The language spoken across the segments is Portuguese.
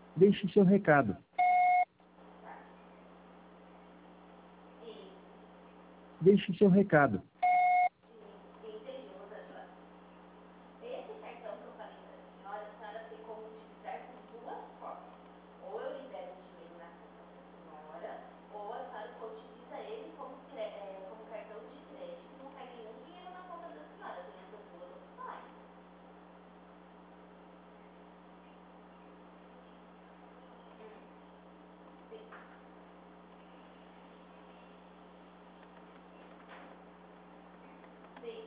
Deixe seu recado. Deixe seu recado. Entendi, Rosângela. Esse cartão que eu falei para a senhora tem como utilizar de duas formas. Ou eu libero o dinheiro na conta da senhora, ou a senhora utiliza ele como cartão de crédito e não cai nenhum dinheiro na conta da senhora. Tem essas duas opções. Sim. Sim.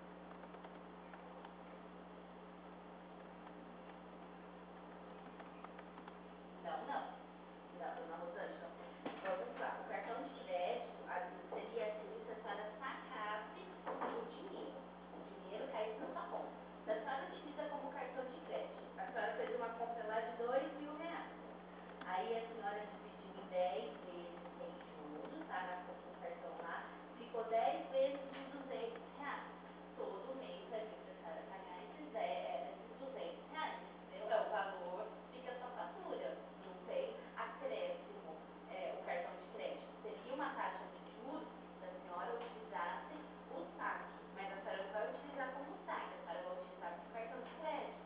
Não, dona Rosângela. Vamos lá. O cartão de crédito seria assim se a senhora sacasse o dinheiro. O dinheiro caísse na sua conta. Se a senhora utiliza como cartão de crédito, a senhora fez uma compra lá de R$ 2.000. Aí a senhora dividiu em 10 vezes sem juros, tá? No cartão lá, ficou 10 vezes de R$ 200. Todo mês vai vir para a senhora pagar esses R$ 200, entendeu? É o valor, fica a sua fatura. Não tem acréscimo. O cartão de crédito seria uma taxa de juros se a senhora utilizasse o saque. Mas a senhora não vai utilizar como saque, a senhora vai utilizar como cartão de crédito.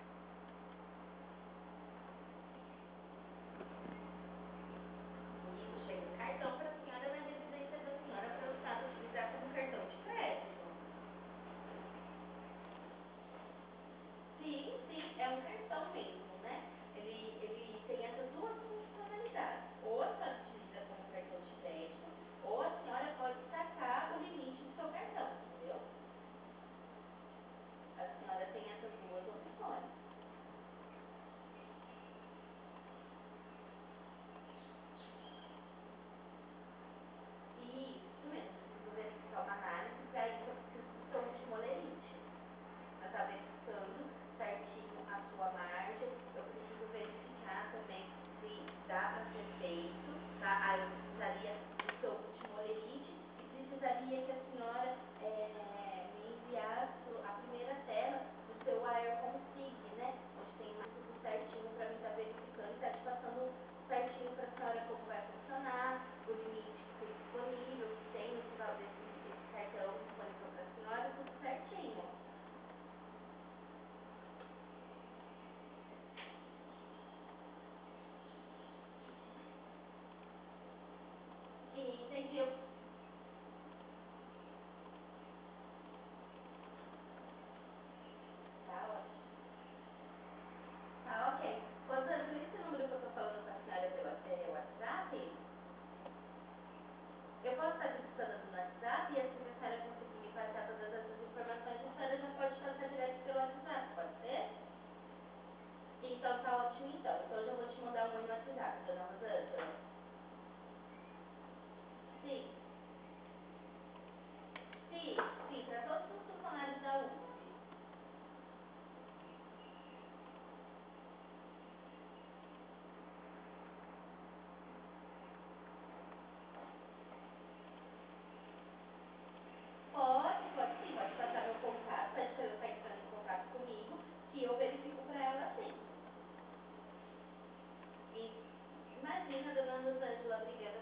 Isso chega o cartão para a senhora na residência da senhora para a senhora utilizar como cartão de crédito. Sim, é um cartão mesmo, né? Ele tem essas duas funcionalidades. Ou a senhora utiliza como cartão de crédito, ou a senhora pode sacar o limite do seu cartão, entendeu? A senhora tem essas duas opções. Isso mesmo, preciso verificar uma análise para isso eu preciso do seu último lerite. Para estar verificando certinho a sua margem, eu preciso verificar também se dá para ser feito, tá? Aí eu precisaria do seu último lerite e precisaria que a senhora me enviasse a primeira tela do seu AirConsig, né? Onde tem lá tudo certinho para mim estar verificando e estar te passando certinho para a senhora como vai funcionar, o limite que tem disponível, que tem esse cartão disponível para a senhora, tudo certinho. Entendi. Tá ótimo. Tá ok. Rosângela, esse número que eu estou falando com a senhora pelo WhatsApp, eu posso estar digitando no WhatsApp e assim que a senhora conseguir me passar todas essas informações, a senhora já pode passar direto pelo WhatsApp, pode ser? Então tá ótimo então. Então eu já vou te mandar um oi no WhatsApp, dona Rosângela. Sim, sim, para todos os funcionários da USP. Pode sim, pode passar meu contato, pede para ela estar entrando em contato comigo, que eu verifico para ela sim. E imagina, dona Rosângela, obrigada